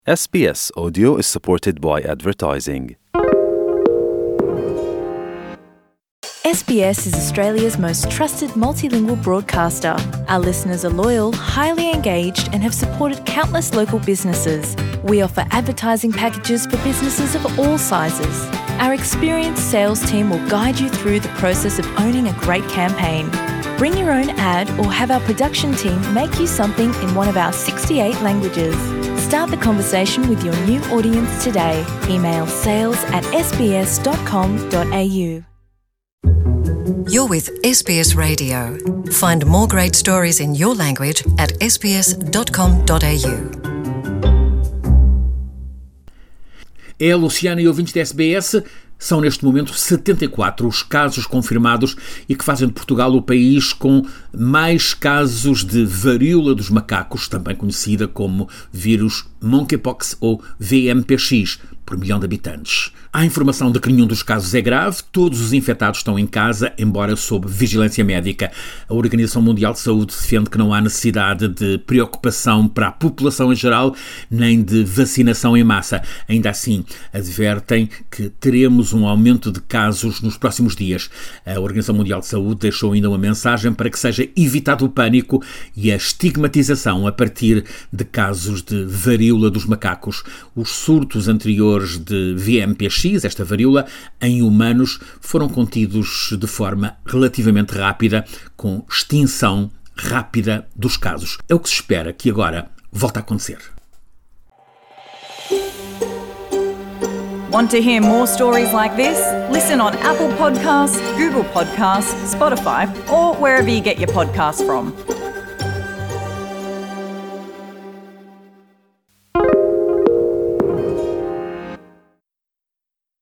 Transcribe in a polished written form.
SBS Audio is supported by advertising. SBS is Australia's most trusted multilingual broadcaster. Our listeners are loyal, highly engaged, and have supported countless local businesses. We offer advertising packages for businesses of all sizes. Our experienced sales team will guide you through the process of owning a great campaign. Bring your own ad or have our production team make you something in one of our 68 languages. Start the conversation with your new audience today. Email sales@sbs.com.au. You're with SBS Radio. Find more great stories in your language at sbs.com.au. É a Luciana e ouvintes da SBS. São neste momento 74 os casos confirmados e que fazem de Portugal o país com mais casos de varíola dos macacos, também conhecida como vírus monkeypox ou VMPX, por milhão de habitantes. Há informação de que nenhum dos casos é grave, todos os infectados estão em casa, embora sob vigilância médica. A Organização Mundial de Saúde defende que não há necessidade de preocupação para a população em geral, nem de vacinação em massa. Ainda assim, advertem que teremos um aumento de casos nos próximos dias. A Organização Mundial de Saúde deixou ainda uma mensagem para que seja evitado o pânico e a estigmatização a partir de casos de varíola dos macacos. Os surtos anteriores de VMPX, esta varíola, em humanos, foram contidos de forma relativamente rápida, com extinção rápida dos casos. É o que se espera que agora volte a acontecer. Want to hear more stories like this? Listen on Apple Podcasts, Google Podcasts, Spotify, or wherever you get your podcasts from.